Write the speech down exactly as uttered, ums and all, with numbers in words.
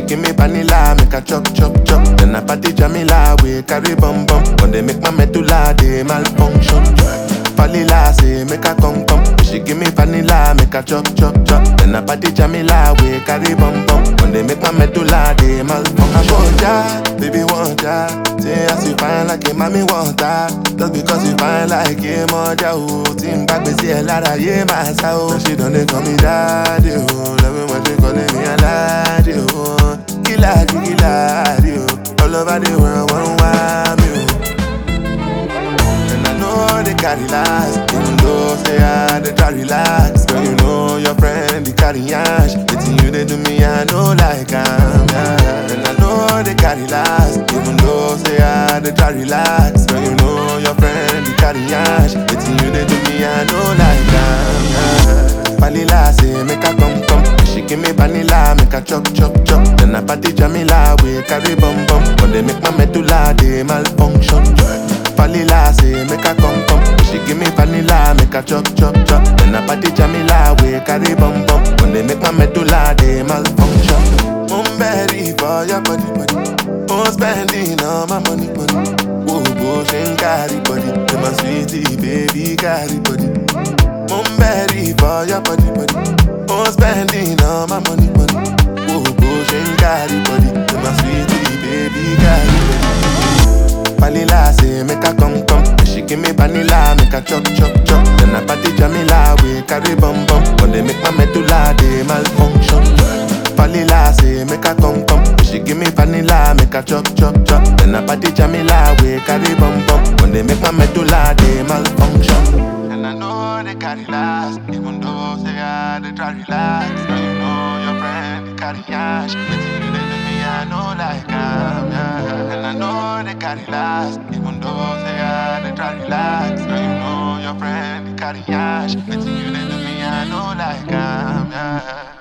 give me vanilla, make a chop chop chop. Then I party Jamila, we carry bum bum. When they make my medulla, they malfunction. Vanilla say make a come come. She give me vanilla, make a chop chop chop. Then I party Jamila, we carry bum bum. When they make my medulla, they malfunction. I want ya, baby want ya. Say as you fine like a mommy want ya. Just because you fine like a moja, oh. Team back, we see a lot of yeah, my soul. She don't they call me daddy, oh. Love me when she calling me a laddie, oh. Killa, killa, oh. All over the world, one want me, oh. And I know they carry last, even though say I they try relax. Girl, you know your friend, they carry ash. It's you they do me, I know like I'm, yeah. And I know they carry last, even though say I they try relax. Girl, you know your friend, they carry ash. It's you they do me, I know like I'm, yeah. Vanilla say make a come come. She give me vanilla, make a chop chop chop. Then I party Jamila, we carry bum bum. When they make my medulla, they malfunction. Vanilla say make a come come. She give me vanilla, make a chop chop chop. Then I party Jamila, we carry bum bum. When they make my medulla, they malfunction. I'm ready for your body body. I'm spending all my money money. Whoa, whoa, she ain't carry body. You're my sweetie baby, carry body. I'm ready for your body body. I'm spending all my money money. Whoa, whoa, she ain't carry body. You're my sweetie baby, carry body. Vanilla say make a come come. She give me vanilla, make a chop chop chop. Then I party Jamila, we carry bum bum. When they make my medulla, they malfunction. Vanilla say make a come come. She give me vanilla, make a chop chop chop. Then I party Jamila, we carry bum bum. When they make my medulla, they malfunction. And I know they carry last, even though say I they try relax. Now you know your friend, they carry ash. But you they do me, I know like I'm, yeah. And I know they carry last, even though say I they try relax. Now you know your friend, they carry ash. But you they do me, I know like I'm, yeah.